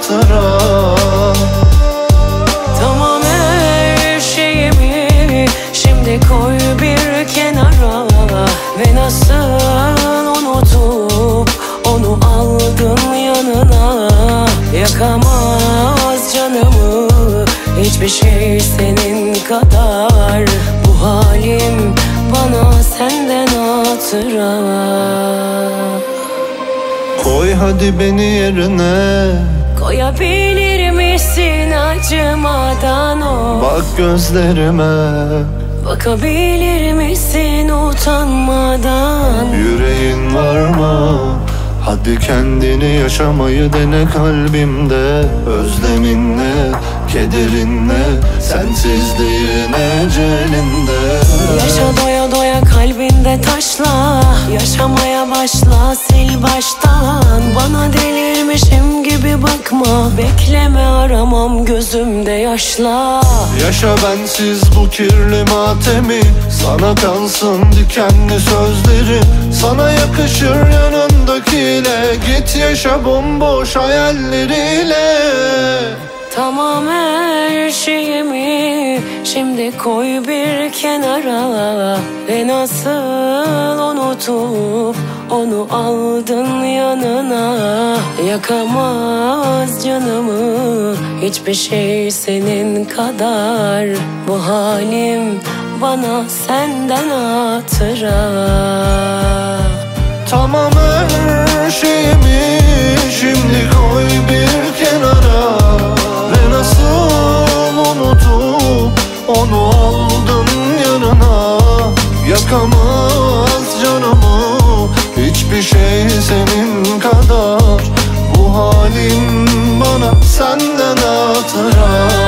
hatıra. Tamam her şeyimi şimdi koy bir kenara. Ve nasıl unutup onu aldın yanına. Yakamaz canımı hiçbir şey senin kadar. Bu halim bana senden hatıra. Koy hadi beni yerine, Koyabilir misin acımadan o? bak gözlerime, Bakabilir misin utanmadan? yüreğin var mı? Hadi kendini yaşamayı dene kalbimde. Özleminle, kederinle, sensizliğin ecelinde. Yaşa doya doya kalbinde taşla. Yaşamaya başla sil baştan. Bana delirmişim gibi bakma. Bekleme aramam gözümde yaşla. Yaşa bensiz bu kirli matemi. Sana kalsın dikenli sözleri. Sana yakışır yanındakiyle. Git yaşa bomboş hayalleriyle. Tamam her şeyimi şimdi koy bir kenara. Ve nasıl unutup onu aldın yanına. Yakamaz canımı hiçbir şey senin kadar. Bu halim bana senden hatıra. Tamam her şeyimi şimdi koy bir kenara. Ve nasıl unutup onu aldın yanına. Yakamaz canımı hiçbir şey senin kadar. Bu halim bana senden hatıra.